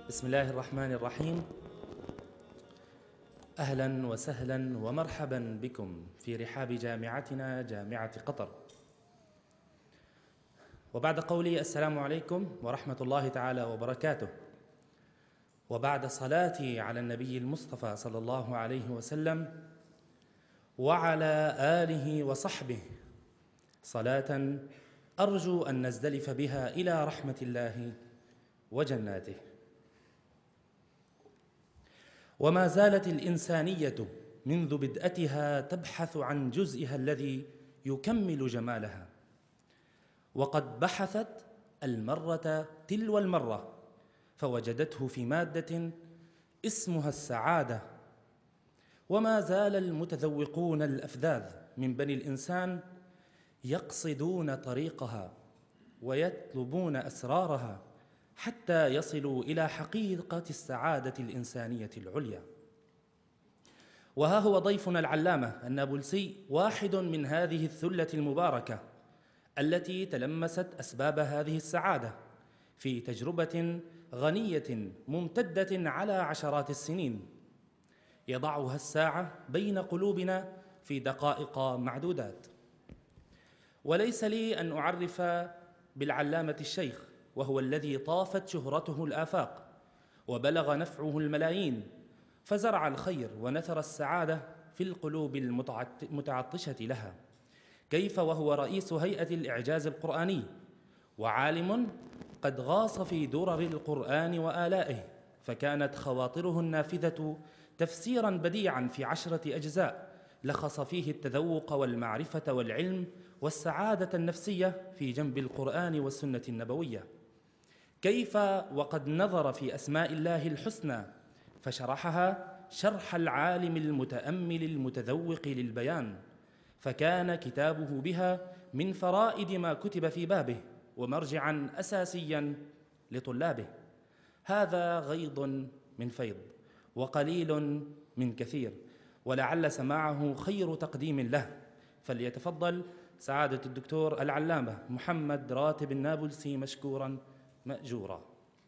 بسم الله الرحمن الرحيم. أهلا وسهلا ومرحبا بكم في رحاب جامعتنا جامعة قطر. وبعد قولي السلام عليكم ورحمة الله تعالى وبركاته، وبعد صلاتي على النبي المصطفى صلى الله عليه وسلم وعلى آله وصحبه صلاة أرجو أن نزدلف بها إلى رحمة الله وجناته. وما زالت الإنسانية منذ بدءتها تبحث عن جزئها الذي يكمل جمالها، وقد بحثت المرة تلو المرة فوجدته في مادة اسمها السعادة. وما زال المتذوقون الأفذاذ من بني الإنسان يقصدون طريقها ويطلبون أسرارها حتى يصلوا إلى حقيقة السعادة الإنسانية العليا. وها هو ضيفنا العلامة النابلسي واحد من هذه الثلة المباركة التي تلمست أسباب هذه السعادة في تجربة غنية ممتدة على عشرات السنين، يضعها الساعة بين قلوبنا في دقائق معدودات. وليس لي أن أعرف بالعلامة الشيخ، وهو الذي طافت شهرته الآفاق وبلغ نفعه الملايين، فزرع الخير ونثر السعادة في القلوب المتعطشة لها. كيف وهو رئيس هيئة الإعجاز القرآني وعالم قد غاص في درر القرآن وآلائه، فكانت خواطره النافذة تفسيراً بديعاً في 10 أجزاء لخص فيه التذوق والمعرفة والعلم والسعادة النفسية في جنب القرآن والسنة النبوية. كيف وقد نظر في أسماء الله الحسنى فشرحها شرح العالم المتأمل المتذوق للبيان، فكان كتابه بها من فرائد ما كتب في بابه ومرجعاً أساسياً لطلابه. هذا غيض من فيض وقليل من كثير، ولعل سماعه خير تقديم له. فليتفضل سعادة الدكتور العلامة محمد راتب النابلسي مشكوراً مأجورا.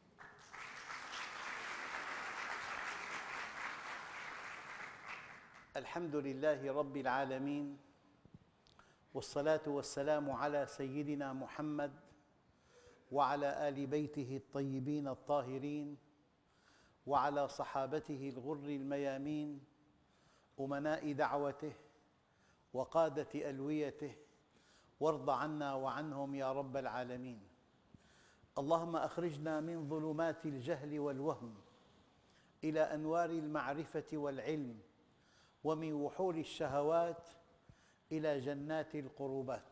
الحمد لله رب العالمين، والصلاة والسلام على سيدنا محمد وعلى آل بيته الطيبين الطاهرين وعلى صحابته الغر الميامين، أمناء دعوته وقادة ألويته، وارض عنا وعنهم يا رب العالمين. اللهم أخرجنا من ظلمات الجهل والوهم إلى أنوار المعرفة والعلم، ومن وحول الشهوات إلى جنات القربات.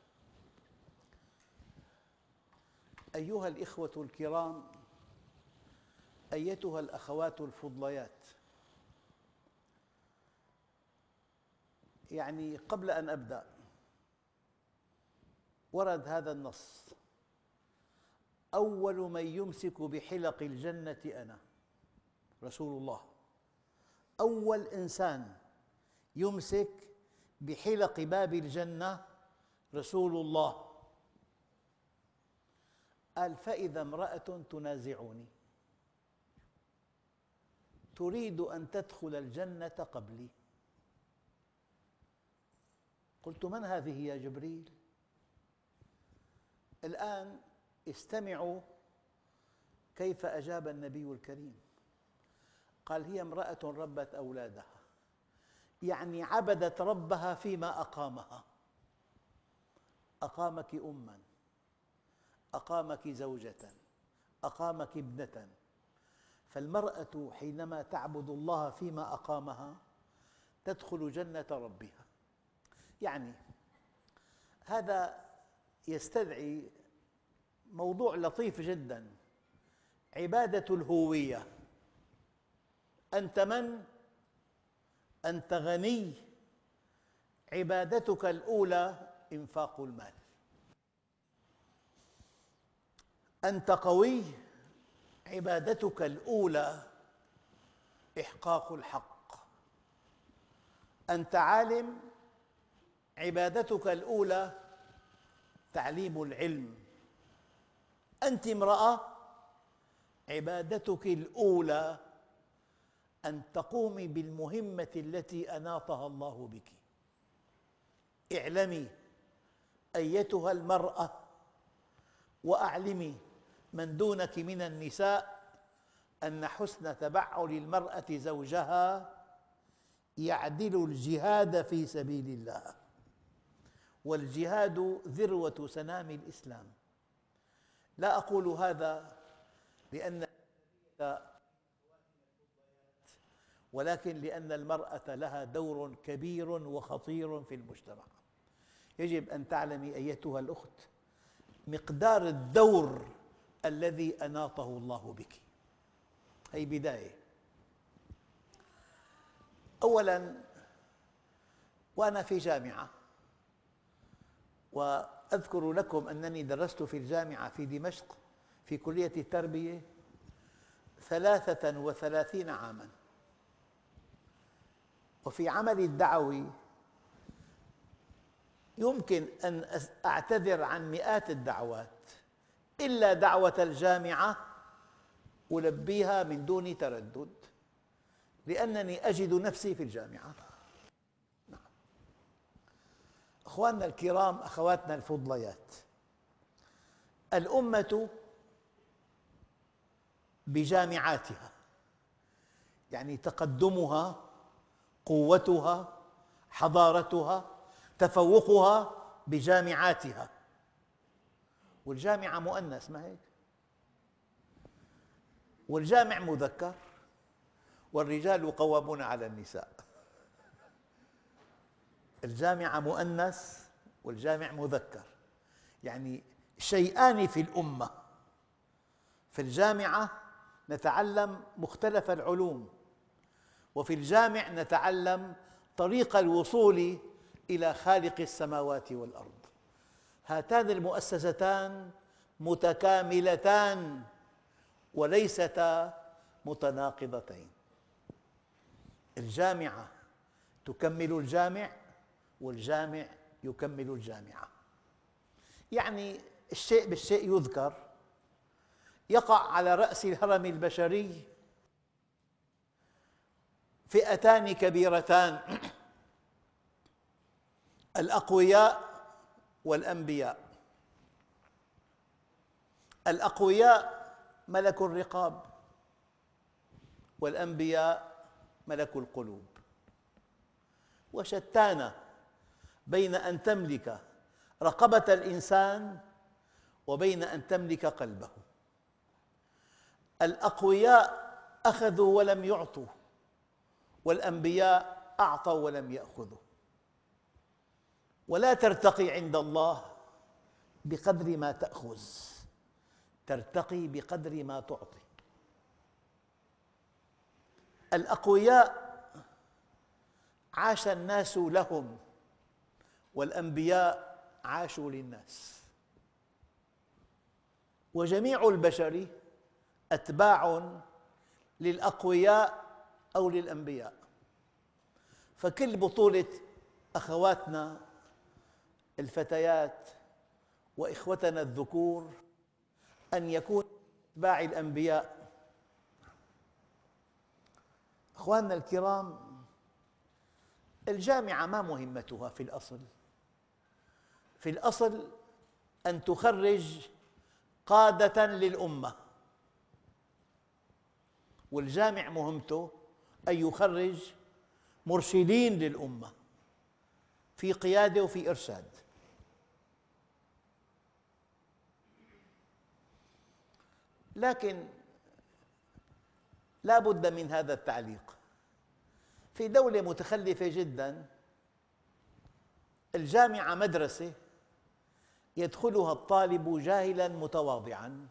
أيها الإخوة الكرام، أيتها الأخوات الفضليات، قبل أن أبدأ، ورد هذا النص: أول من يمسك بحلق الجنة أنا رسول الله. أول إنسان يمسك بحلق باب الجنة رسول الله. قال: فإذا امرأة تنازعني تريد أن تدخل الجنة قبلي. قلت: من هذه يا جبريل؟ الآن استمعوا كيف أجاب النبي الكريم. قال: هي امرأة ربت أولادها، يعني عبدت ربها فيما أقامها. أقامك أماً، أقامك زوجة، أقامك ابنة. فالمرأة حينما تعبد الله فيما أقامها تدخل جنة ربها. هذا يستدعي موضوع لطيف جداً: عبادة الهوية. أنت من؟ أنت غني، عبادتك الأولى إنفاق المال. أنت قوي، عبادتك الأولى إحقاق الحق. أنت عالم، عبادتك الأولى تعليم العلم. أنت امرأة، عبادتك الأولى أن تقومي بالمهمة التي أناطها الله بك. اعلمي أيتها المرأة وأعلمي من دونك من النساء أن حسن تبعل المرأة زوجها يعدل الجهاد في سبيل الله، والجهاد ذروة سنام الإسلام. لا أقول هذا لأن ولكن لأن المرأة لها دور كبير وخطير في المجتمع. يجب أن تعلمي أيتها الأخت مقدار الدور الذي أناطه الله بك. هي بداية. أولاً، وأنا في جامعة، وأذكر لكم أنني درست في الجامعة في دمشق في كلية التربية 33 عاماً، وفي عملي الدعوي يمكن أن أعتذر عن مئات الدعوات، إلا دعوة الجامعة ألبيها من دون تردد، لأنني أجد نفسي في الجامعة. نعم. أخواننا الكرام، أخواتنا الفضليات، الأمة بجامعاتها، يعني تقدمها، قوتها، حضارتها، تفوقها بجامعاتها. والجامعة مؤنث، ما هيك؟ والجامع مذكر، والرجال قوامون على النساء. الجامعة مؤنث والجامع مذكر، يعني شيئان في الأمة. في الجامعة نتعلم مختلف العلوم، وفي الجامع نتعلم طريق الوصول إلى خالق السماوات والأرض. هاتان المؤسستان متكاملتان وليستا متناقضتين. الجامعة تكمل الجامع، والجامع يكمل الجامعة. يعني الشيء بالشيء يذكر. يقع على رأس الهرم البشري فئتان كبيرتان: الأقوياء والأنبياء. الأقوياء ملك الرقاب، والأنبياء ملك القلوب. وشتان بين أن تملك رقبة الإنسان وبين أن تملك قلبه. الأقوياء أخذوا ولم يعطوا، والأنبياء أعطوا ولم يأخذوا. ولا ترتقي عند الله بقدر ما تأخذ، ترتقي بقدر ما تعطي. الأقوياء عاش الناس لهم، والأنبياء عاشوا للناس. وجميع البشر أتباع للأقوياء أو للأنبياء. فكل بطولة أخواتنا الفتيات وإخوتنا الذكور أن يكون أتباع الأنبياء. أخواننا الكرام، الجامعة ما مهمتها في الأصل؟ في الأصل أن تخرج قادة للأمة، والجامع مهمته أن يخرج مرشدين للأمة في قيادة وفي إرشاد. لكن لا بد من هذا التعليق. في دولة متخلفة جداً الجامعة مدرسة يدخلها الطالب جاهلاً متواضعاً،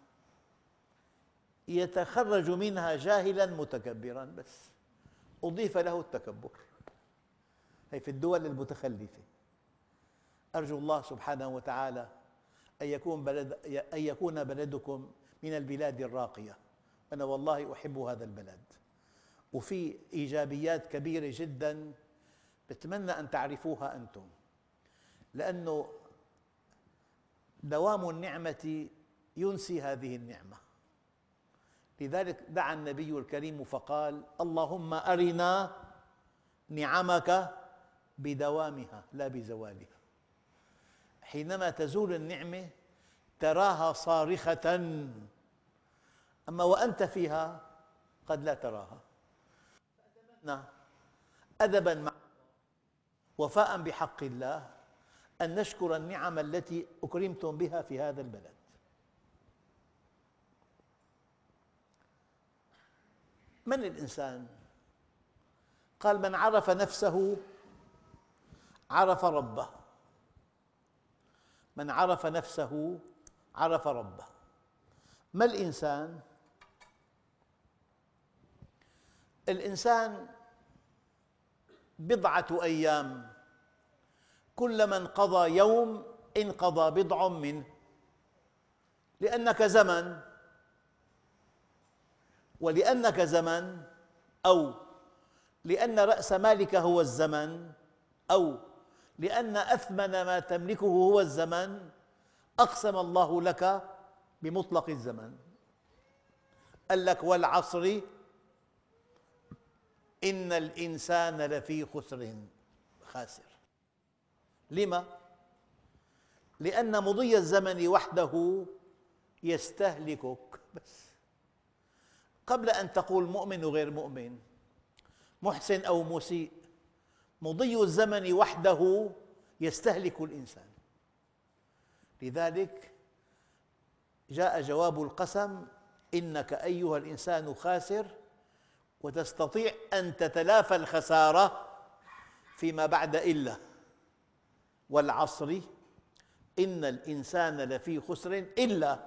يتخرج منها جاهلاً متكبراً، بس أضيف له التكبر. هي في الدول المتخلفة. أرجو الله سبحانه وتعالى أن يكون بلدكم من البلاد الراقية. أنا والله أحب هذا البلد، وفي إيجابيات كبيرة جداً بتمنى أن تعرفوها أنتم، لأنه دوام النعمة ينسي هذه النعمة. لذلك دعا النبي الكريم فقال: اللهم أرنا نعمك بدوامها لا بزوالها. حينما تزول النعمة تراها صارخة، أما وأنت فيها قد لا تراها. أدباً مع وفاءً بحق الله أن نشكر النعم التي أكرمتم بها في هذا البلد. من الإنسان؟ قال: من عرف نفسه عرف ربه. من عرف نفسه عرف ربه. ما الإنسان؟ الإنسان بضعة أيام، كلما انقضى يوم انقضى بضع منه، لأنك زمن، ولأنك زمن، أو لأن رأس مالك هو الزمن، أو لأن أثمن ما تملكه هو الزمن، أقسم الله لك بمطلق الزمن. قال لك: والعصر إن الإنسان لفي خسر، خاسر. لما؟ لأن مضي الزمن وحده يستهلكك بس، قبل أن تقول مؤمن وغير مؤمن، محسن أو مسيء، مضي الزمن وحده يستهلك الإنسان. لذلك جاء جواب القسم: إنك أيها الإنسان خاسر، وتستطيع أن تتلافى الخسارة فيما بعد إلا. والعصر إن الإنسان لفي خسر إلا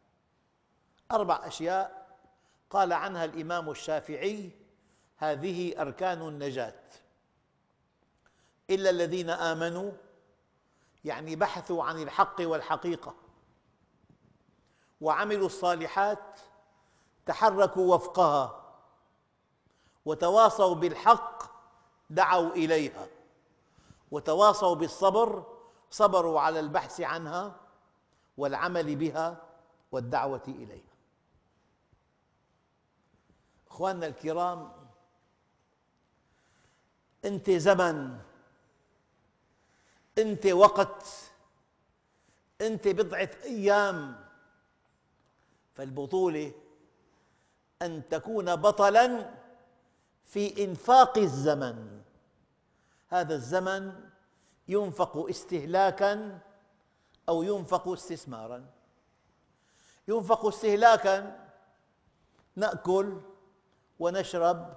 4 أشياء قال عنها الإمام الشافعي: هذه أركان النجاة. إلا الذين آمنوا، يعني بحثوا عن الحق والحقيقة، وعملوا الصالحات، تحركوا وفقها، وتواصوا بالحق دعوا إليها، وتواصوا بالصبر صبروا على البحث عنها والعمل بها والدعوة إليها. أخواننا الكرام، أنت زمن، أنت وقت، أنت بضعة أيام. فالبطولة أن تكون بطلاً في إنفاق الزمن. هذا الزمن ينفق استهلاكاً أو ينفق استثماراً. ينفق استهلاكاً، نأكل ونشرب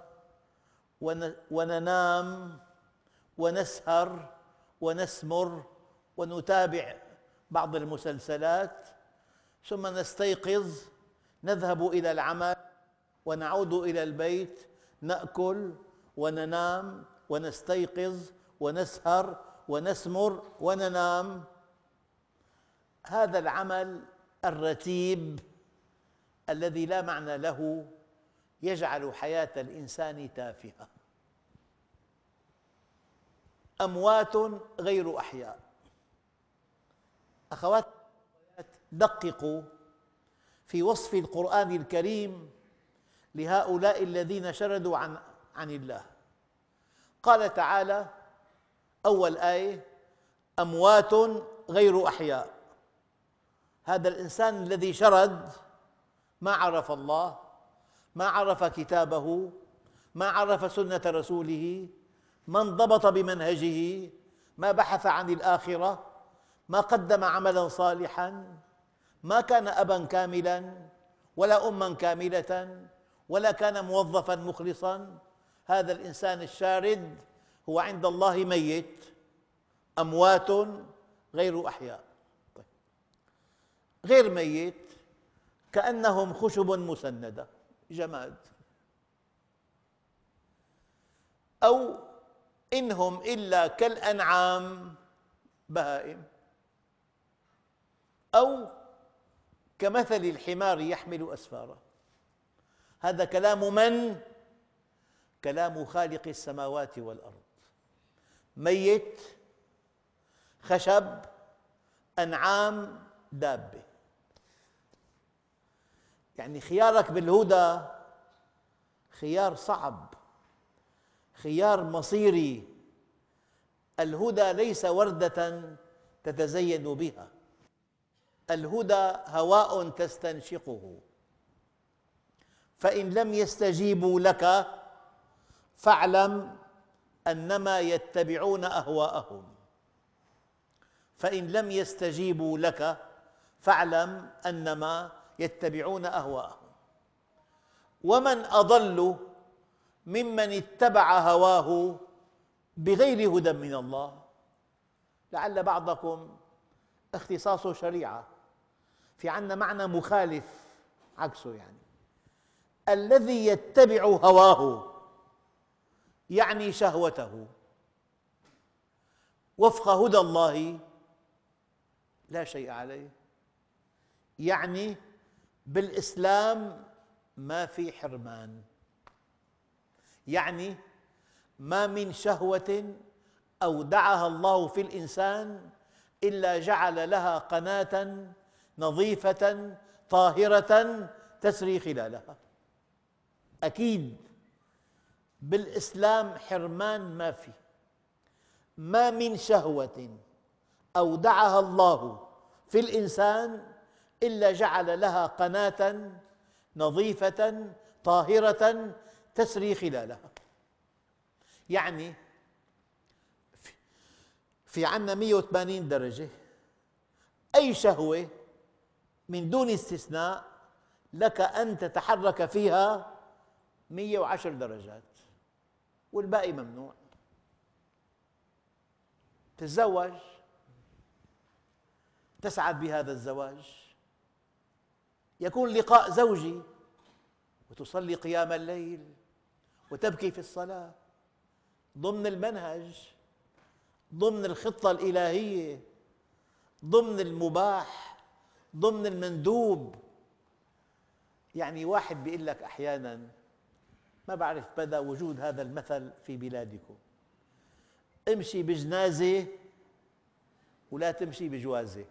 وننام ونسهر ونسمر ونتابع بعض المسلسلات، ثم نستيقظ نذهب إلى العمل ونعود إلى البيت، نأكل وننام ونستيقظ ونسهر ونسمر وننام. هذا العمل الرتيب الذي لا معنى له يجعل حياة الإنسان تافهة. أموات غير أحياء. أخوات، دققوا في وصف القرآن الكريم لهؤلاء الذين شردوا عن الله. قال تعالى: أول آية: أموات غير أحياء. هذا الإنسان الذي شرد ما عرف الله، ما عرف كتابه، ما عرف سنة رسوله، ما انضبط بمنهجه، ما بحث عن الآخرة، ما قدم عملاً صالحاً، ما كان أباً كاملاً ولا أماً كاملة ولا كان موظفاً مخلصاً. هذا الإنسان الشارد هو عند الله ميت. أموات غير أحياء. طيب. غير ميت كأنهم خشب مسندة، جماد. أو إنهم إلا كالأنعام، بهائم. أو كمثل الحمار يحمل أسفارا. هذا كلام من؟ كلام خالق السماوات والأرض. ميت، خشب، أنعام، دابة. يعني خيارك بالهدى خيار صعب، خيار مصيري. الهدى ليس وردة تتزين بها، الهدى هواء تستنشقه، فإن لم يستجيبوا لك فاعلم أنما يتبعون أهواءهم، فإن لم يستجيبوا لك فاعلم أنما يتبعون أهواءهم. ومن أضل ممن اتبع هواه بغير هدى من الله. لعل بعضكم اختصاصه شريعة، في عندنا معنى مخالف عكسه، يعني الذي يتبع هواه يعني شهوته وفق هدى الله لا شيء عليه. يعني بالإسلام ما في حرمان، يعني ما من شهوة أودعها الله في الإنسان إلا جعل لها قناة نظيفة طاهرة تسري خلالها. أكيد بالإسلام حرمان ما في، ما من شهوة أودعها الله في الإنسان إلا جعل لها قناة نظيفة طاهرة تسري خلالها. يعني في عندنا 180 درجة، أي شهوة من دون استثناء لك أن تتحرك فيها 110 درجات والباقي ممنوع. تتزوج، تسعد بهذا الزواج، يكون لقاء زوجي وتصلي قيام الليل وتبكي في الصلاة ضمن المنهج، ضمن الخطة الإلهية، ضمن المباح، ضمن المندوب. يعني واحد بيقول لك أحياناً، ما بعرف مدى وجود هذا المثل في بلادكم، امشي بجنازة ولا تمشي بجوازة.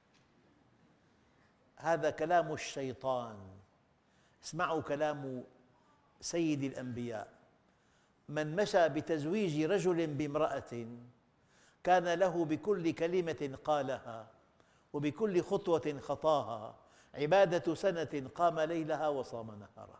هذا كلام الشيطان. اسمعوا كلام سيد الأنبياء: من مشى بتزويج رجل بامرأة كان له بكل كلمة قالها وبكل خطوة خطاها عبادة سنة قام ليلها وصام نهارها.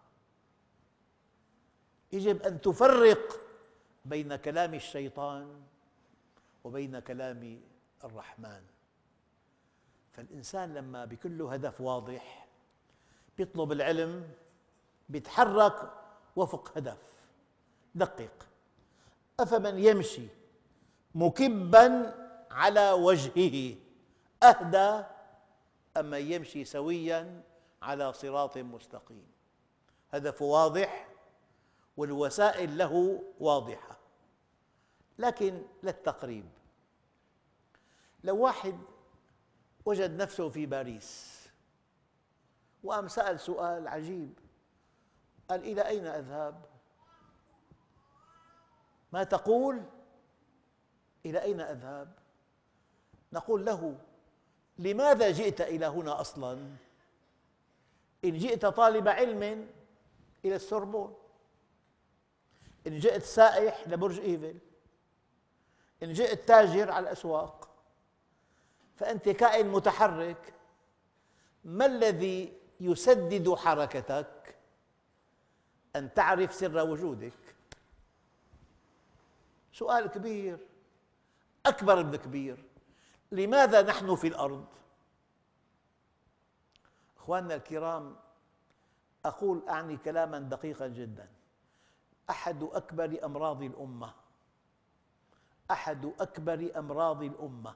يجب أن تفرق بين كلام الشيطان وبين كلام الرحمن. فالإنسان لما بيكون له هدف واضح بيطلب العلم، بيتحرك وفق هدف. دقق: أفمن يمشي مكباً على وجهه أهدى أم من يمشي سوياً على صراط مستقيم؟ هدفه واضح والوسائل له واضحة. لكن للتقريب، لو واحد وجد نفسه في باريس وقام سأل سؤال عجيب، قال: إلى أين أذهب؟ ما تقول؟ إلى أين أذهب؟ نقول له: لماذا جئت إلى هنا أصلاً؟ إن جئت طالب علم إلى السوربون، إن جئت سائح لبرج إيفل، إن جئت تاجر على الأسواق، فأنت كائن متحرك. ما الذي يسدد حركتك؟ أن تعرف سر وجودك. سؤال كبير، أكبر من كبير. لماذا نحن في الأرض؟ أخواننا الكرام، أقول أعني كلاما دقيقا جدا: أحد أكبر أمراض الأمة، أحد أكبر أمراض الأمة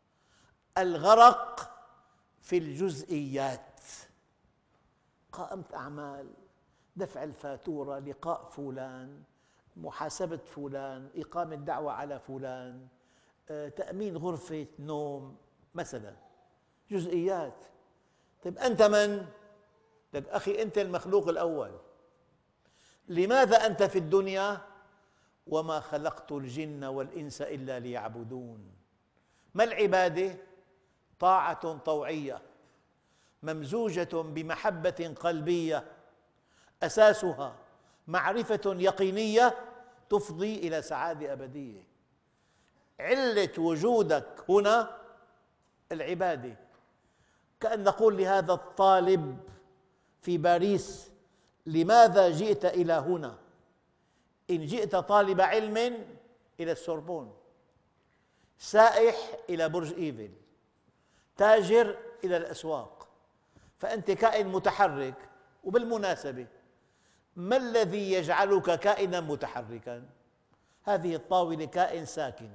الغرق في الجزئيات. قائمة أعمال، دفع الفاتورة، لقاء فلان، محاسبة فلان، إقامة دعوة على فلان، تأمين غرفة نوم مثلا، جزئيات. طيب أنت من؟ لك أخي أنت المخلوق الأول. لماذا أنت في الدنيا؟ وما خلقت الجن والإنس إلا ليعبدون. ما العبادة؟ طاعة طوعية، ممزوجة بمحبة قلبية أساسها معرفة يقينية تفضي إلى سعادة أبدية. علة وجودك هنا العبادة. كأن نقول لهذا الطالب في باريس: لماذا جئت إلى هنا؟ إن جئت طالب علم إلى السوربون، سائح إلى برج إيفل، تاجر إلى الأسواق، فأنت كائن متحرك. وبالمناسبة، ما الذي يجعلك كائنا متحركا؟ هذه الطاولة كائن ساكن،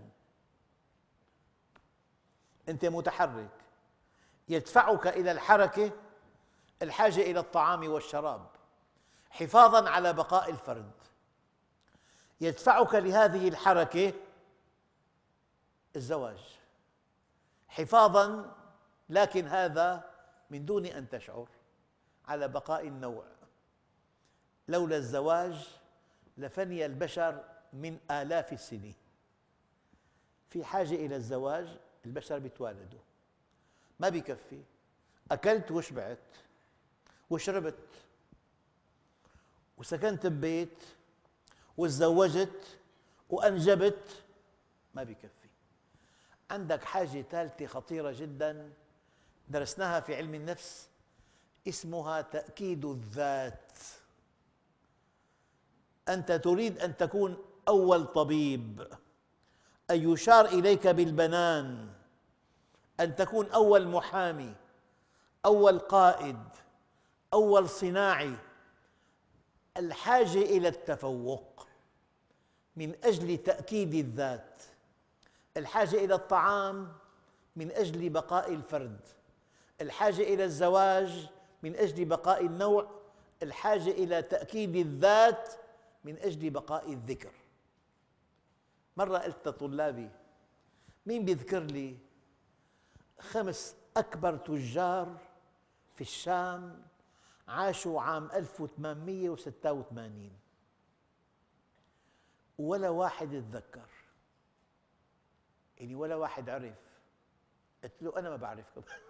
أنت متحرك. يدفعك إلى الحركة الحاجة إلى الطعام والشراب حفاظاً على بقاء الفرد. يدفعك لهذه الحركة الزواج حفاظاً، لكن هذا من دون أن تشعر، على بقاء النوع. لولا الزواج لفني البشر من آلاف السنين. في حاجة إلى الزواج، البشر بيتوالدوا، ما بيكفي. أكلت وشبعت وشربت وسكنت ببيت وتزوجت وأنجبت، ما بيكفي. عندك حاجة ثالثة خطيرة جداً درسناها في علم النفس، اسمها تأكيد الذات. أنت تريد أن تكون أول طبيب، أن يشار إليك بالبنان، أن تكون أول محامي، أول قائد، أول صناعي. الحاجة إلى التفوق من أجل تأكيد الذات، الحاجة إلى الطعام من أجل بقاء الفرد، الحاجة إلى الزواج من أجل بقاء النوع، الحاجة إلى تأكيد الذات من أجل بقاء الذكر. مرة قلت لطلابي: مين بيذكر لي 5 أكبر تجار في الشام عاشوا عام 1886؟ ولا واحد تذكر، يعني ولا واحد عرف. قلت له: أنا ما بعرف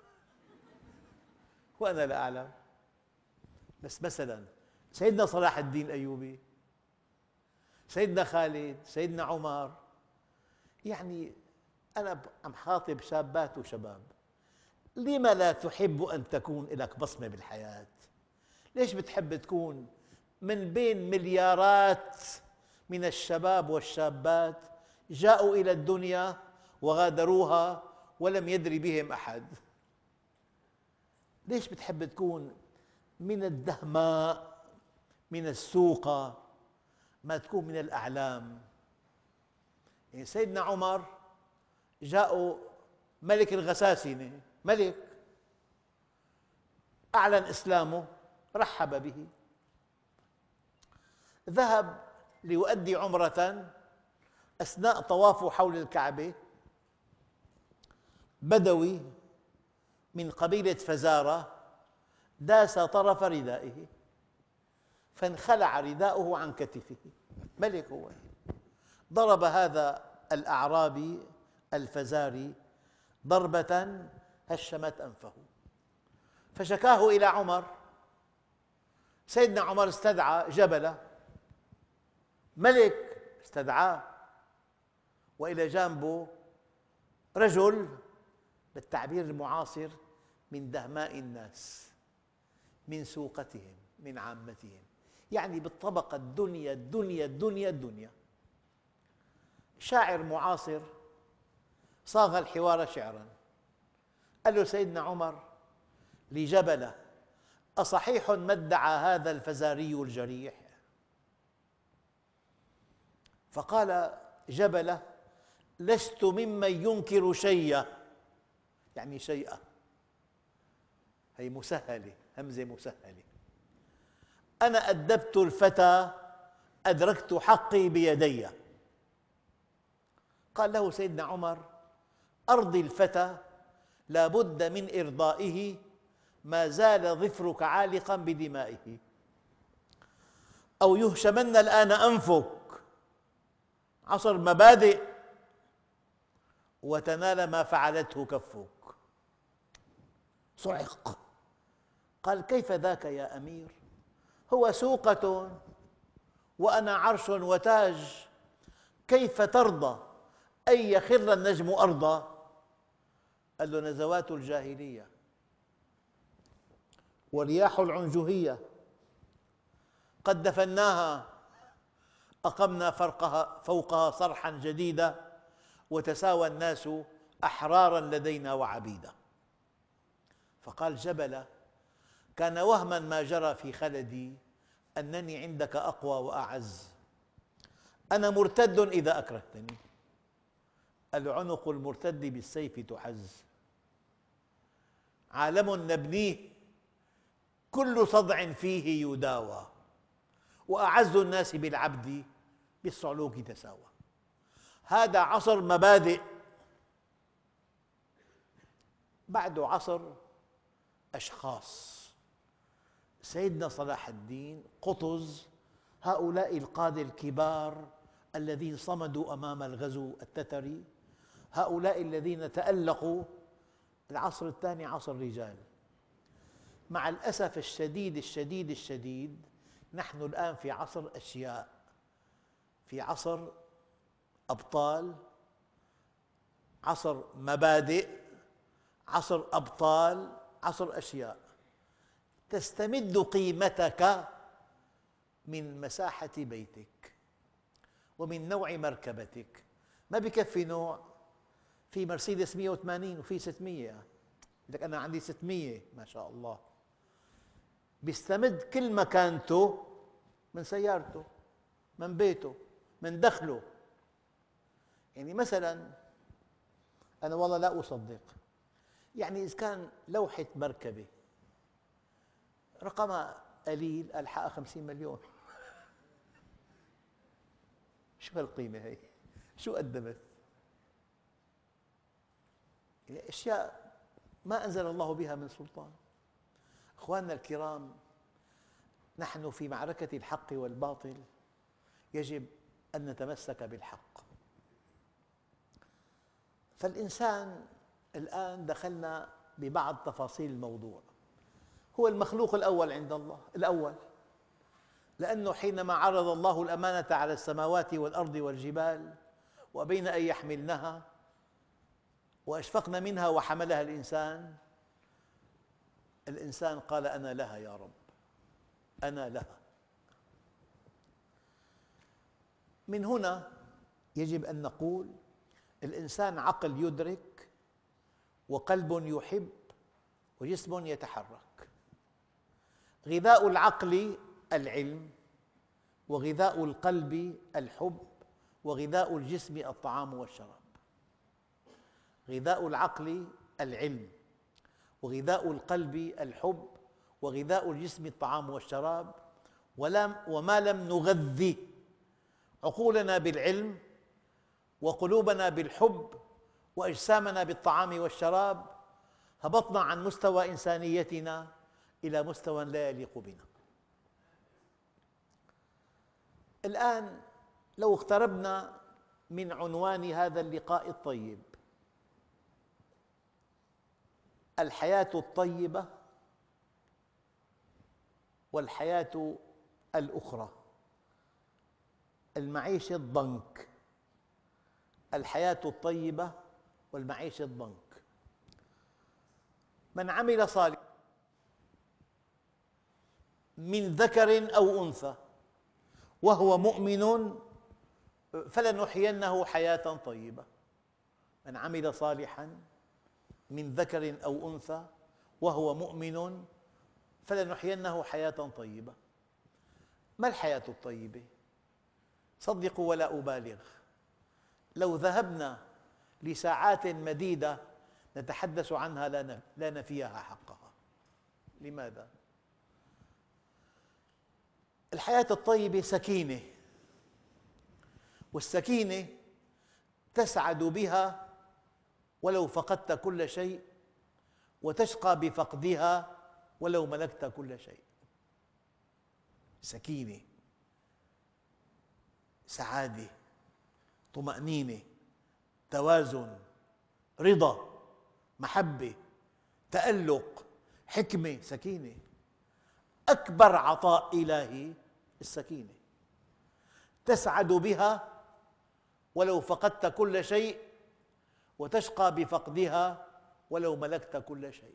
وأنا لا أعلم. بس مثلاً سيدنا صلاح الدين الأيوبي، سيدنا خالد، سيدنا عمر. يعني أنا عم خاطب شابات وشباب، لم لا تحب أن تكون لك بصمة بالحياة؟ ليش بتحب تكون من بين مليارات من الشباب والشابات جاءوا إلى الدنيا وغادروها ولم يدري بهم أحد؟ ليش بتحب تكون من الدهماء، من السوقة، ما تكون من الأعلام؟ يعني سيدنا عمر جاءوا ملك الغساسنة، ملك أعلن إسلامه، رحب به، ذهب ليؤدي عمرة. أثناء طوافه حول الكعبة بدوي من قبيلة فزارة داس طرف ردائه فانخلع رداؤه عن كتفه، ملك هو. ضرب هذا الأعرابي الفزاري ضربة هشمت أنفه، فشكاه إلى عمر. سيدنا عمر استدعى جبلة، ملك استدعاه، وإلى جانبه رجل بالتعبير المعاصر من دهماء الناس، من سوقتهم، من عامتهم، يعني بالطبقة الدنيا الدنيا الدنيا الدنيا. شاعر معاصر صاغ الحوار شعراً، قال له سيدنا عمر لجبلة: أصحيح ما ادعى هذا الفزاري الجريح؟ فقال جبلة: لست ممن ينكر شيئا، يعني شيئا، هي مسهلة، همزة مسهلة. أنا أدبت الفتى أدركت حقي بيدي. قال له سيدنا عمر: أرضي الفتى لا بد من إرضائه ما زال ظفرك عالقا بدمائه، أو يهشمن الآن أنفك، عصر مبادئ، وتنال ما فعلته كفك. صعق، قال: كيف ذاك يا أمير؟ هو سوقة وأنا عرش وتاج، كيف ترضى أن يخر النجم أرضا؟ قال له: نزوات الجاهلية ورياح العنجهية قد دفناها، أقمنا فوقها صرحا جديدا، وتساوى الناس أحرارا لدينا وعبيدا. فقال جبلة: كان وهما ما جرى في خلدي أنني عندك أقوى وأعز، أنا مرتد إذا أكرهتني، العنق المرتد بالسيف تحز، عالم نبنيه كل صدع فيه يداوى، وأعز الناس بالعبد بالصعلوك تساوى. هذا عصر مبادئ، بعده عصر أشخاص. سيدنا صلاح الدين، قطز، هؤلاء القادة الكبار الذين صمدوا أمام الغزو التتري، هؤلاء الذين تألقوا. العصر الثاني عصر الرجال. مع الأسف الشديد الشديد الشديد، نحن الآن في عصر أشياء، في عصر أبطال، عصر مبادئ، عصر أبطال، عصر أشياء. تستمد قيمتك من مساحة بيتك ومن نوع مركبتك. ما بكفي نوع، في مرسيدس 180 وفي 600، لك أنا عندي 600 ما شاء الله. بيستمد كل مكانته من سيارته، من بيته، من دخله. يعني مثلا أنا والله لا أصدق، يعني إذا كان لوحة مركبة رقمها قليل ألحقها 50 مليون، شو هالقيمة هي؟ شو قدمت؟ يعني أشياء ما أنزل الله بها من سلطان. أخواننا الكرام، نحن في معركة الحق والباطل يجب أن نتمسك بالحق. فالإنسان الآن دخلنا ببعض تفاصيل الموضوع. هو المخلوق الأول عند الله، الأول، لأنه حينما عرض الله الأمانة على السماوات والأرض والجبال وأبين أن يحملنها وأشفقن منها وحملها الإنسان، الإنسان قال: أنا لها يا رب، أنا لها. من هنا يجب أن نقول: الإنسان عقل يدرك، وقلب يحب، وجسم يتحرك. غذاء العقل العلم، وغذاء القلب الحب، وغذاء الجسم الطعام والشراب. غذاء العقل العلم، وغذاء القلب الحب، وغذاء الجسم الطعام والشراب. وما لم نغذي عقولنا بالعلم، وقلوبنا بالحب، وأجسامنا بالطعام والشراب، هبطنا عن مستوى إنسانيتنا إلى مستوى لا يليق بنا. الآن لو اقتربنا من عنوان هذا اللقاء الطيب: الحياة الطيبة والحياة الأخرى، المعيشة الضنك، الحياة الطيبة والمعيشة الضنك. من عمل صالحا من ذكر أو أنثى وهو مؤمن فلنحيينه حياة طيبة. من عمل صالحا من ذكر أو أنثى وهو مؤمن فلنحيينه حياة طيبة. ما الحياة الطيبة؟ صدقوا ولا أبالغ، لو ذهبنا لساعات مديدة نتحدث عنها لا نفيها حقها. لماذا؟ الحياة الطيبة سكينة، والسكينة تسعد بها ولو فقدت كل شيء، وتشقى بفقدها ولو ملكت كل شيء. سكينة، سعادة، طمأنينة، توازن، رضا، محبة، تألق، حكمة. سكينة. أكبر عطاء إلهي السكينة، تسعد بها ولو فقدت كل شيء، وتشقى بفقدها ولو ملكت كل شيء.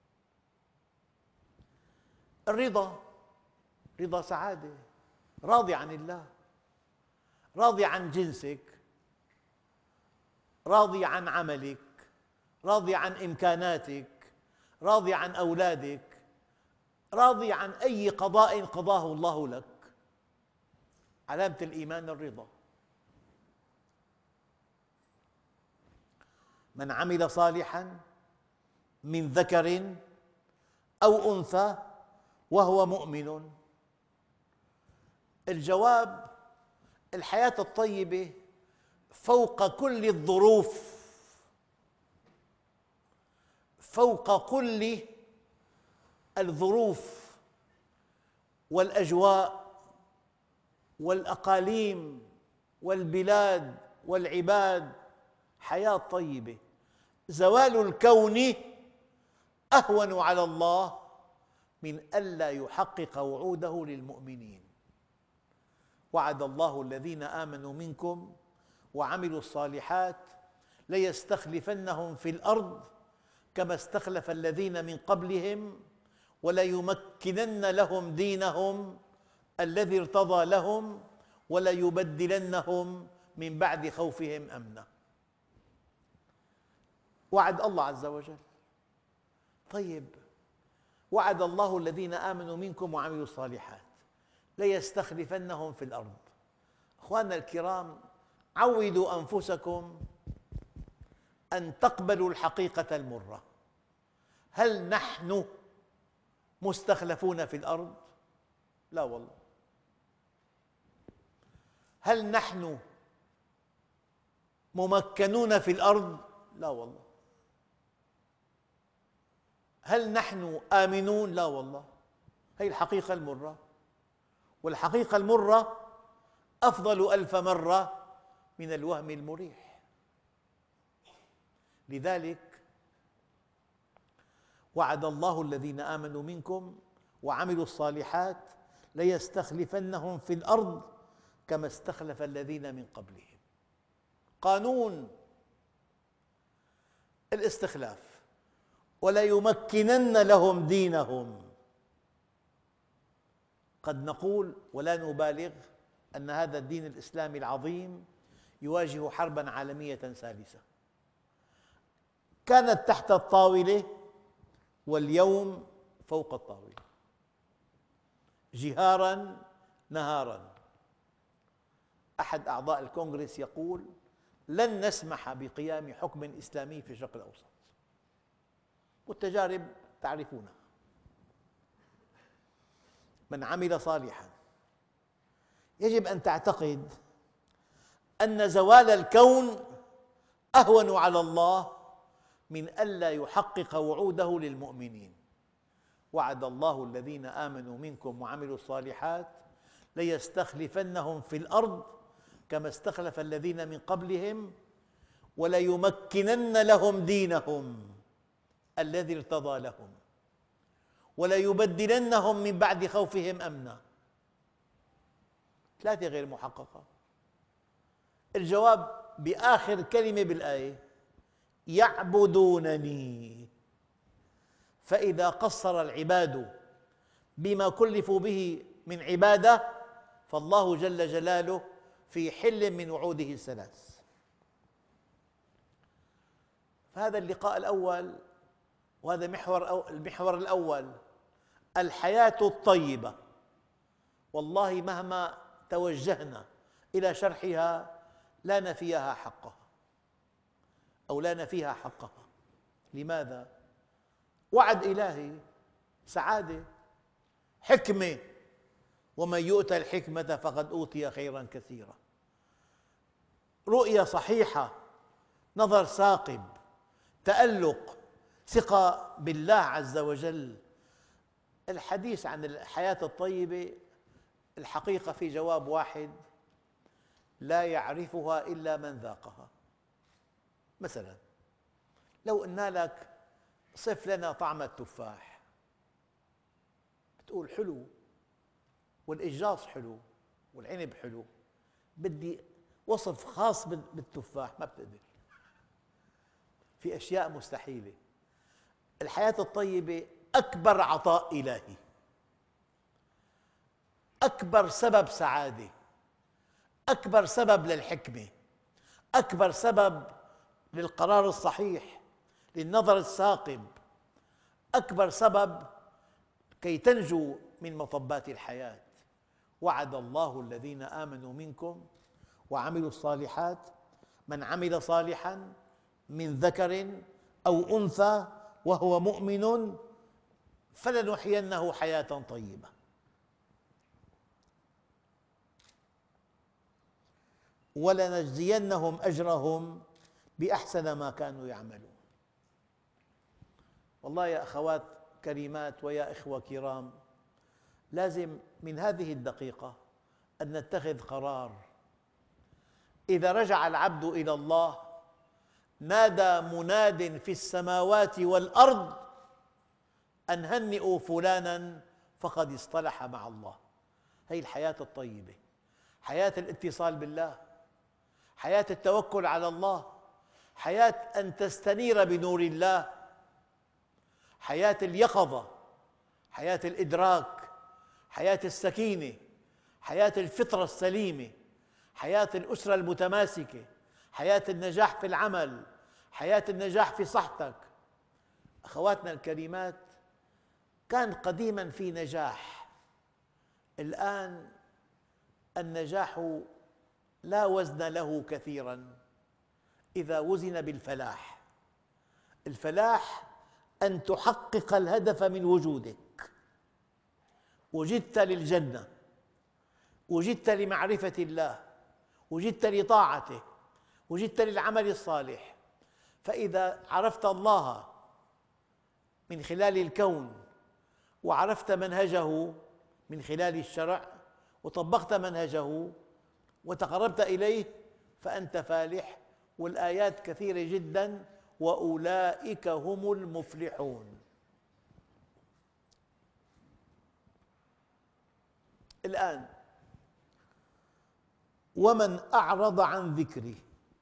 الرضا رضا سعادة، راضي عن الله، راضي عن جنسك، راضي عن عملك، راضي عن إمكاناتك، راضي عن أولادك، راضي عن أي قضاء قضاه الله لك. علامة الإيمان الرضا. من عمل صالحاً من ذكر أو أنثى وهو مؤمن. الجواب: الحياة الطيبة فوق كل الظروف، فوق كل الظروف والأجواء والأقاليم والبلاد والعباد، حياة طيبة. زوال الكون أهون على الله من ألا يحقق وعوده للمؤمنين. وعد الله الذين آمنوا منكم وعملوا الصالحات ليستخلفنهم في الأرض كما استخلف الذين من قبلهم وليمكنن لهم دينهم الذي ارتضى لهم وليبدلنهم من بعد خوفهم أمنا. وعد الله عز وجل. طيب، وعد الله الذين آمنوا منكم وعملوا الصالحات ليستخلفنهم في الأرض. أخواننا الكرام، عودوا أنفسكم أن تقبلوا الحقيقة المرة. هل نحن مستخلفون في الأرض؟ لا والله. هل نحن ممكنون في الأرض؟ لا والله. هل نحن آمنون؟ لا والله. هذه الحقيقة المرة، والحقيقة المرة أفضل ألف مرة من الوهم المريح. لذلك وعد الله الذين آمنوا منكم وعملوا الصالحات ليستخلفنهم في الأرض كما استخلف الذين من قبلهم. قانون الاستخلاف. وليمكنن لهم دينهم. قد نقول ولا نبالغ أن هذا الدين الإسلامي العظيم يواجه حرباً عالمية ثالثة كانت تحت الطاولة واليوم فوق الطاولة، جهاراً نهاراً. أحد أعضاء الكونغرس يقول: لن نسمح بقيام حكم إسلامي في الشرق الأوسط. والتجارب تعرفونها. من عمل صالحاً، يجب أن تعتقد أن زوال الكون أهون على الله من ألا يحقق وعوده للمؤمنين. وعد الله الذين آمنوا منكم وعملوا الصالحات ليستخلفنهم في الأرض كما استخلف الذين من قبلهم وليمكنن لهم دينهم الذي ارتضى لهم وليبدلنهم من بعد خوفهم أمنا. ثلاثة غير محققة. الجواب بآخر كلمة بالآية: يعبدونني. فإذا قصر العباد بما كلفوا به من عبادة فالله جل جلاله في حل من وعوده الثلاث. فهذا اللقاء الأول، وهذا المحور الأول، الحياة الطيبة. والله مهما توجهنا إلى شرحها لا نفيها حقها أو لا نفيها حقها. لماذا؟ وعد إلهي، سعادة، حكمة. ومن يؤت الحكمة فقد أوتي خيراً كثيراً. رؤية صحيحة، نظر ثاقب، تألق، ثقة بالله عز وجل. الحديث عن الحياة الطيبة الحقيقة في جواب واحد: لا يعرفها إلا من ذاقها. مثلاً لو قلنا لك صف لنا طعم التفاح، تقول حلو والإجاص حلو والعنب حلو، بدي وصف خاص بالتفاح، ما بتقدر. في أشياء مستحيلة. الحياة الطيبة أكبر عطاء إلهي، أكبر سبب سعادة، أكبر سبب للحكمة، أكبر سبب للقرار الصحيح، للنظر الثاقب، أكبر سبب كي تنجو من مطبات الحياة. وعد الله الذين آمنوا منكم وعملوا الصالحات من عمل صالحاً من ذكر أو أنثى وهو مؤمن فلنحيينه حياة طيبة. ولنجزينهم أجرهم بأحسن ما كانوا يعملون. والله يا أخوات كريمات ويا إخوة كرام، لازم من هذه الدقيقة أن نتخذ قرار. إذا رجع العبد إلى الله نادى مناد في السماوات والأرض أن هنئوا فلانا فقد اصطلح مع الله. هذه الحياة الطيبة، حياة الاتصال بالله، حياة التوكل على الله، حياة أن تستنير بنور الله، حياة اليقظة، حياة الإدراك، حياة السكينة، حياة الفطرة السليمة، حياة الأسرة المتماسكة، حياة النجاح في العمل، حياة النجاح في صحتك. أخواتنا الكريمات، كان قديماً في نجاح، الآن النجاح لا وزن له كثيراً إذا وزن بالفلاح. الفلاح أن تحقق الهدف من وجودك، وجدت للجنة، وجدت لمعرفة الله، وجدت لطاعته، وجدت للعمل الصالح. فإذا عرفت الله من خلال الكون وعرفت منهجه من خلال الشرع وطبقت منهجه وتقربت إليه فأنت فالح. والآيات كثيرة جداً: وأولئك هم المفلحون. الآن ومن أعرض عن ذكري،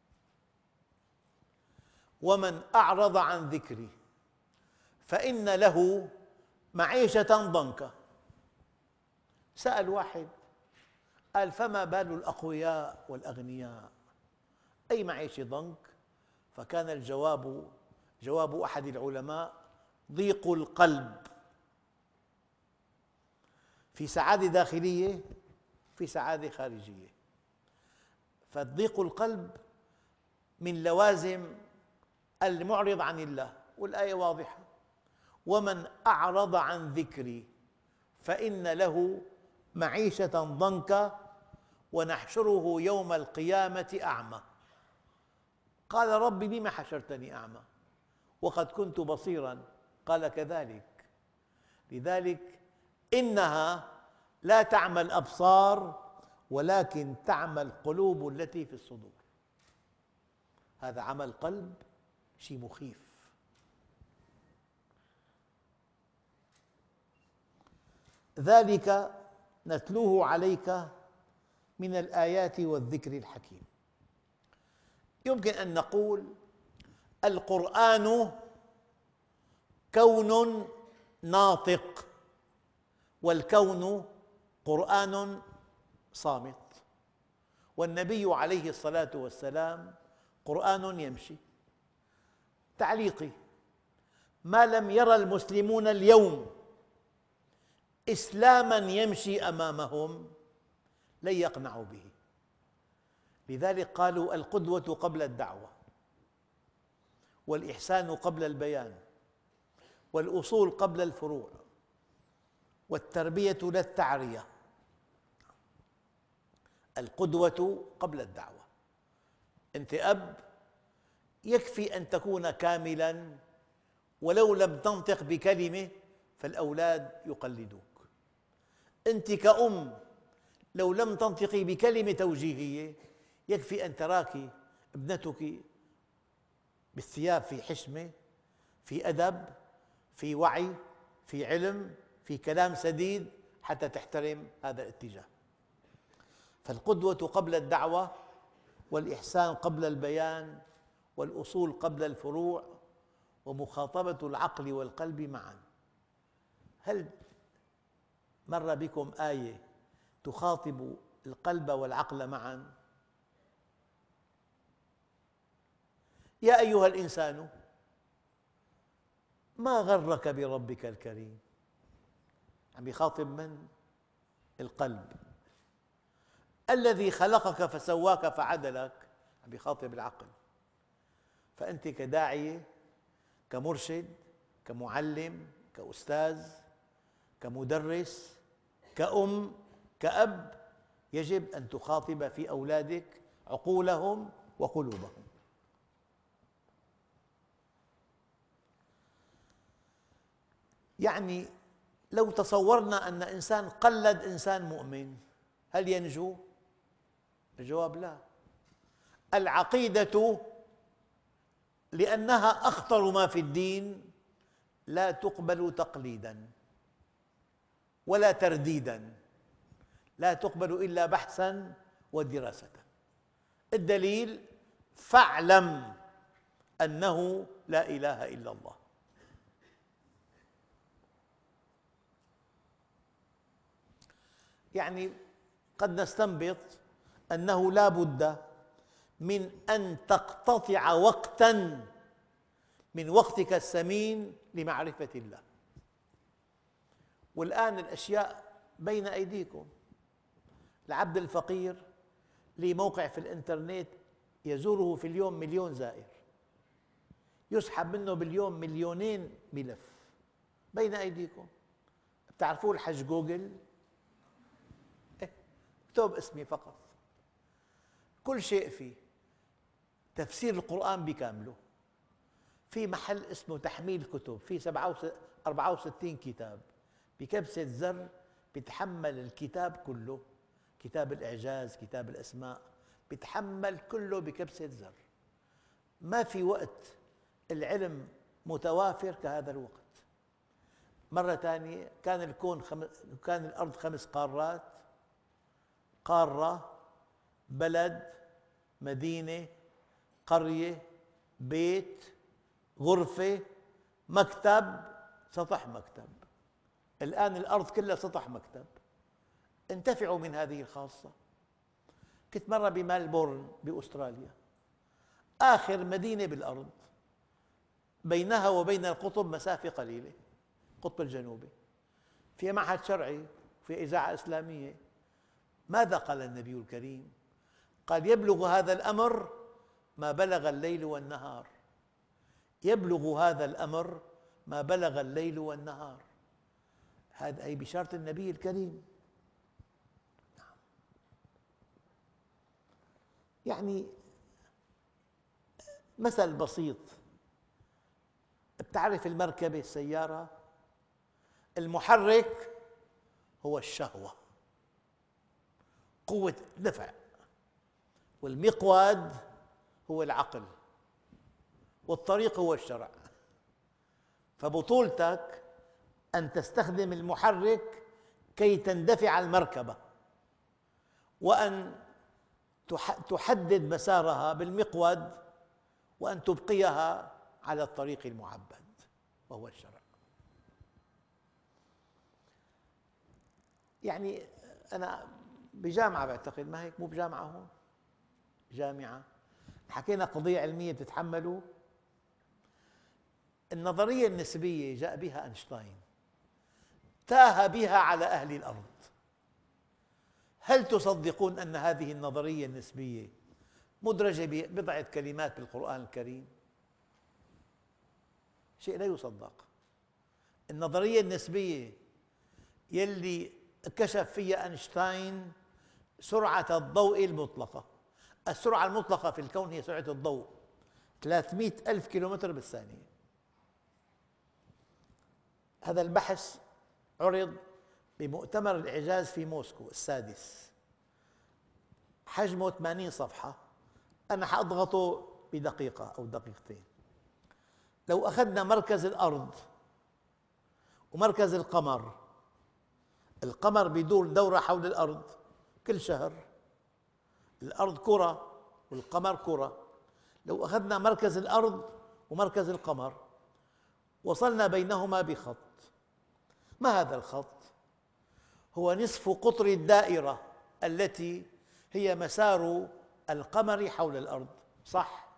ومن أعرض عن ذكري فإن له معيشة ضنكا. سأل واحد قال: فما بال الأقوياء والأغنياء؟ أي معيشة ضنك؟ فكان الجواب جواب أحد العلماء: ضيق القلب. في سعادة داخلية، في سعادة خارجية. فضيق القلب من لوازم المعرض عن الله، والآية واضحة: ومن أعرض عن ذكري فإن له معيشة ضنكا ونحشره يوم القيامة أعمى. قال: رب لم حشرتني أعمى وقد كنت بصيراً؟ قال: كذلك. لذلك إنها لا تعمى الأبصار ولكن تعمى القلوب التي في الصدور. هذا عمى القلب، شيء مخيف. ذلك نتلوه عليك من الآيات والذكر الحكيم. يمكن أن نقول القرآن كون ناطق، والكون قرآن صامت، والنبي عليه الصلاة والسلام قرآن يمشي. تعليقي: ما لم يرى المسلمون اليوم إسلاماً يمشي أمامهم لن يقنعوا به. لذلك قالوا: القدوة قبل الدعوة، والإحسان قبل البيان، والأصول قبل الفروع، والتربية لا التعرية. القدوة قبل الدعوة. أنت أب، يكفي أن تكون كاملاً، ولو لم تنطق بكلمة فالأولاد يقلدوك. أنت كأم، لو لم تنطقي بكلمة توجيهية يكفي أن تراك ابنتك بالثياب في حشمة، في أدب، في وعي، في علم، في كلام سديد حتى تحترم هذا الاتجاه. فالقدوة قبل الدعوة، والإحسان قبل البيان، والأصول قبل الفروع، ومخاطبة العقل والقلب معا. هل مر بكم آية تخاطب القلب والعقل معا؟ يا أيها الإنسان ما غرك بربك الكريم. عم يخاطب من؟ القلب. الذي خلقك فسواك فعدلك، عم يخاطب العقل. فأنت كداعية، كمرشد، كمعلم، كأستاذ، كمدرس، كأم، كأب، يجب أن تخاطب في أولادك عقولهم وقلوبهم. يعني لو تصورنا أن إنسان قلد إنسان مؤمن، هل ينجو؟ الجواب لا. العقيدة لأنها أخطر ما في الدين لا تقبل تقليداً ولا ترديداً، لا تقبل إلا بحثاً ودراسة. الدليل: فاعلم أنه لا إله إلا الله. يعني قد نستنبط أنه لا بد من أن تقتطع وقتاً من وقتك الثمين لمعرفة الله. والآن الأشياء بين أيديكم. العبد الفقير لي موقع في الإنترنت يزوره في اليوم 1,000,000 زائر، يسحب منه باليوم 2,000,000 ملف بين أيديكم. بتعرفوا الحج جوجل؟ اكتب اسمي فقط، كل شيء فيه. تفسير القرآن بكامله، في محل اسمه تحميل كتب، في 64 كتاب، بكبسة زر بيتحمل الكتاب كله، كتاب الإعجاز، كتاب الأسماء، بيتحمل كله بكبسة زر. ما في وقت العلم متوافر كهذا الوقت. مرة ثانية، كان الأرض 5 قارات: قارة، بلد، مدينة، قرية، بيت، غرفة، مكتب، سطح مكتب. الآن الأرض كلها سطح مكتب. انتفعوا من هذه الخاصة. كنت مرة بملبورن بأستراليا، آخر مدينة بالأرض، بينها وبين القطب مسافة قليلة، القطب الجنوبي، فيها معهد شرعي، فيها إذاعة إسلامية. ماذا قال النبي الكريم؟ قال: يبلغ هذا الأمر ما بلغ الليل والنهار. يبلغ هذا الأمر ما بلغ الليل والنهار. هذه بشارة النبي الكريم. يعني مثل بسيط: بتعرف المركبة، السيارة، المحرك هو الشهوة، قوة دفع، والمقود هو العقل، والطريق هو الشرع. فبطولتك أن تستخدم المحرك كي تندفع المركبة، وأن تحدد مسارها بالمقود، وأن تبقيها على الطريق المعبد وهو الشرع. يعني أنا بجامعة بعتقد، ما هيك؟ مو بجامعة هون، جامعة، حكينا قضية علمية بتتحملوا. النظرية النسبية جاء بها أينشتاين، تاه بها على أهل الأرض. هل تصدقون أن هذه النظرية النسبية مدرجة ببضعة كلمات بالقرآن الكريم؟ شيء لا يصدق. النظرية النسبية يلي كشف فيها أينشتاين سرعة الضوء المطلقة. السرعة المطلقة في الكون هي سرعة الضوء، 300,000 كيلومتر بالثانية. هذا البحث عرض بمؤتمر الإعجاز في موسكو السادس، حجمه 80 صفحة. أنا سأضغطه بدقيقة أو دقيقتين. لو أخذنا مركز الأرض ومركز القمر القمر بيدور دورة حول الأرض كل شهر. الأرض كرة والقمر كرة. لو أخذنا مركز الأرض ومركز القمر وصلنا بينهما بخط، ما هذا الخط؟ هو نصف قطر الدائرة التي هي مسار القمر حول الأرض، صح؟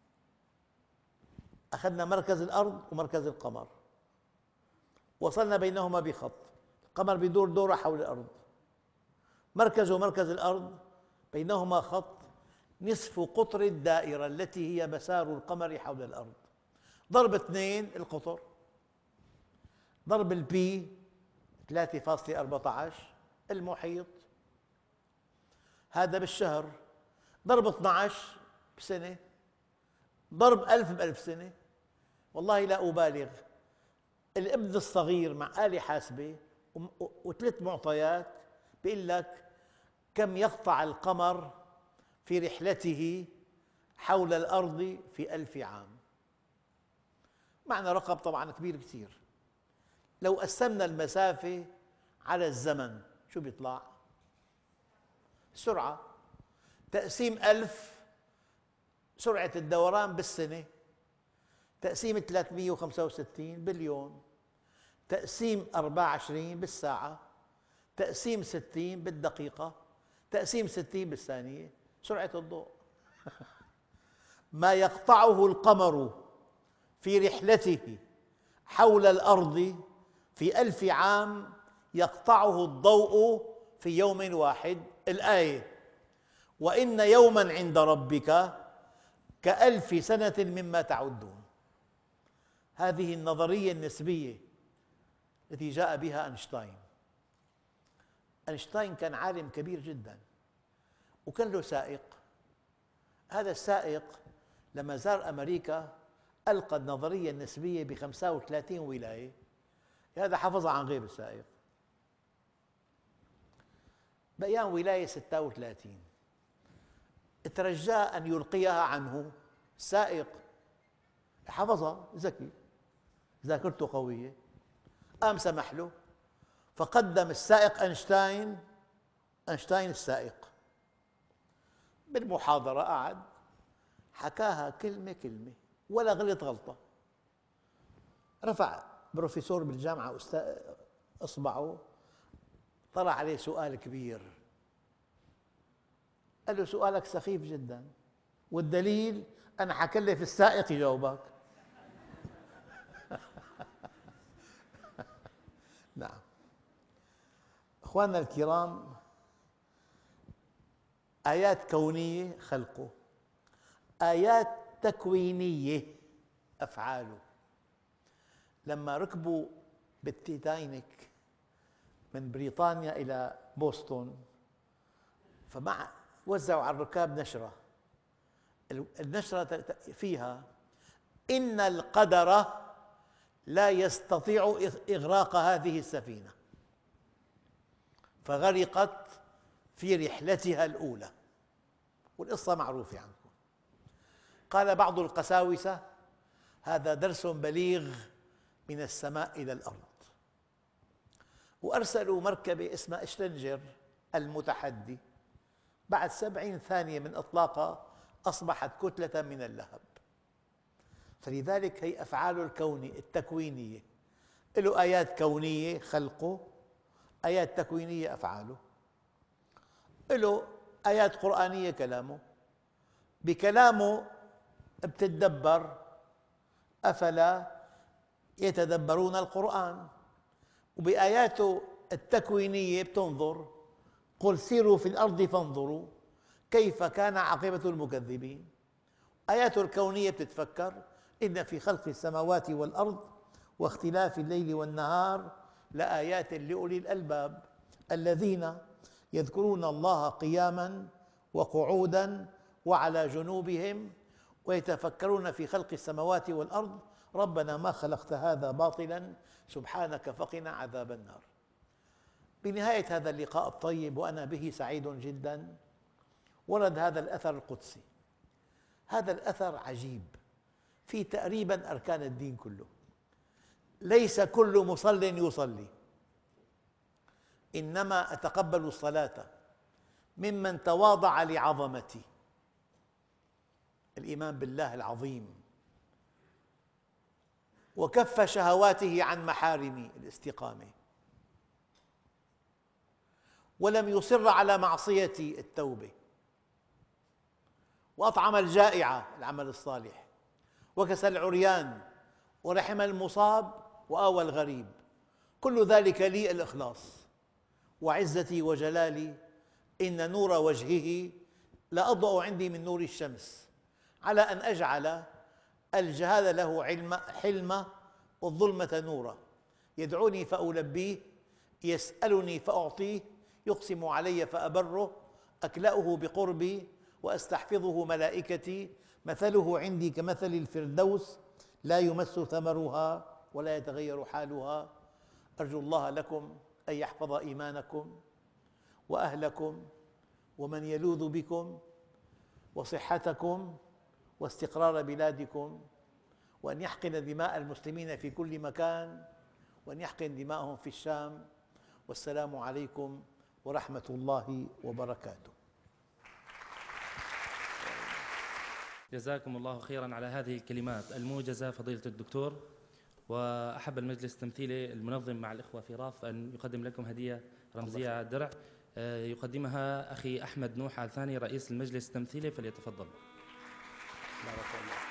أخذنا مركز الأرض ومركز القمر وصلنا بينهما بخط. القمر بيدور دورة حول الأرض، مركزه مركز الأرض، بينهما خط نصف قطر الدائرة التي هي مسار القمر حول الأرض. ضرب 2 القطر، ضرب البي 3.14 المحيط، هذا بالشهر، ضرب 12 بسنة، ضرب 1000 ب1000 سنة. والله لا أبالغ، الابن الصغير مع آلة حاسبة وثلاث معطيات بيقول لك كم يقطع القمر في رحلته حول الأرض في 1000 عام. معنى رقم طبعا كبير كثير. لو قسمنا المسافة على الزمن شو بيطلع؟ السرعة، تقسيم 1000 سرعة الدوران بالسنة، تقسيم 365 باليوم، تقسيم 24 بالساعة، تقسيم 60 بالدقيقة، تقسيم 60 بالثانية، سرعة الضوء. ما يقطعه القمر في رحلته حول الأرض في 1000 عام يقطعه الضوء في يوم واحد. الآية: وإن يوما عند ربك كألف سنة مما تعدون. هذه النظرية النسبية التي جاء بها أينشتاين. أينشتاين كان عالم كبير جدا وكان له سائق. هذا السائق لما زار أمريكا ألقى النظرية النسبية ب35 ولاية. هذا حفظها عن غير السائق. بقيان ولاية 36 ترجاه أن يلقيها عنه. السائق حفظها، ذكي، ذاكرته قوية، قام سمح له، فقدم السائق أينشتاين السائق. بالمحاضرة قعد حكاها كلمة كلمة ولا غلط غلطة. رفع بروفيسور بالجامعة إصبعه، طلع عليه سؤال كبير، قال له: سؤالك سخيف جدا، والدليل أنا حكلف السائق يجاوبك. نعم. أخواننا الكرام، آيات كونية خلقه، آيات تكوينية أفعاله. لما ركبوا بالتيتانيك من بريطانيا إلى بوسطن، وزعوا على الركاب نشرة. النشرة فيها: إن القدر لا يستطيع إغراق هذه السفينة، فغرقت في رحلتها الأولى. والقصة معروفة عنكم. قال بعض القساوسة: هذا درس بليغ من السماء إلى الأرض. وأرسلوا مركبة اسمها إشلنجر المتحدي، بعد 70 ثانية من إطلاقها أصبحت كتلة من اللهب. فلذلك هي أفعاله التكوينية، له آيات كونية خلقه، آيات تكوينية أفعاله، له آيات قرآنية كلامه. بكلامه بتتدبر، أفلا يتدبرون القرآن. وبآياته التكوينية بتنظر، قل سيروا في الأرض فانظروا كيف كان عاقبة المكذبين. آياته الكونية بتتفكر: إن في خلق السماوات والأرض واختلاف الليل والنهار لآيات لأولي الألباب الذين يذكرون الله قياما وقعودا وعلى جنوبهم ويتفكرون في خلق السماوات والأرض ربنا ما خلقت هذا باطلا سبحانك فقنا عذاب النار. بنهاية هذا اللقاء الطيب وأنا به سعيد جدا، ورد هذا الأثر القدسي. هذا الأثر عجيب، في تقريبا أركان الدين كله. ليس كل مصل يصلي، إنما أتقبل الصلاة ممن تواضع لعظمتي. الإيمان بالله العظيم، وكف شهواته عن محارمي، الاستقامة، ولم يصر على معصيتي، التوبة، وأطعم الجائع، العمل الصالح، وكسى العريان، ورحم المصاب، وآوى الغريب. كل ذلك لي، الإخلاص. وعزتي وجلالي إن نور وجهه لأضوأ عندي من نور الشمس، على أن أجعل الجهال له حلمة، والظلمة نورا. يدعوني فألبيه، يسألني فأعطيه، يقسم علي فأبره، أكلأه بقربي وأستحفظه ملائكتي. مثله عندي كمثل الفردوس، لا يمس ثمرها ولا يتغير حالها. أرجو الله لكم أن يحفظ إيمانكم وأهلكم ومن يلوذ بكم، وصحتكم واستقرار بلادكم، وأن يحقن دماء المسلمين في كل مكان، وأن يحقن دماءهم في الشام. والسلام عليكم ورحمة الله وبركاته. جزاكم الله خيرا على هذه الكلمات الموجزة فضيلة الدكتور. وأحب المجلس التمثيلي المنظم مع الإخوة في راف أن يقدم لكم هدية رمزية درع يقدمها أخي أحمد نوح آل ثاني رئيس المجلس التمثيلي، فليتفضل. بارك الله.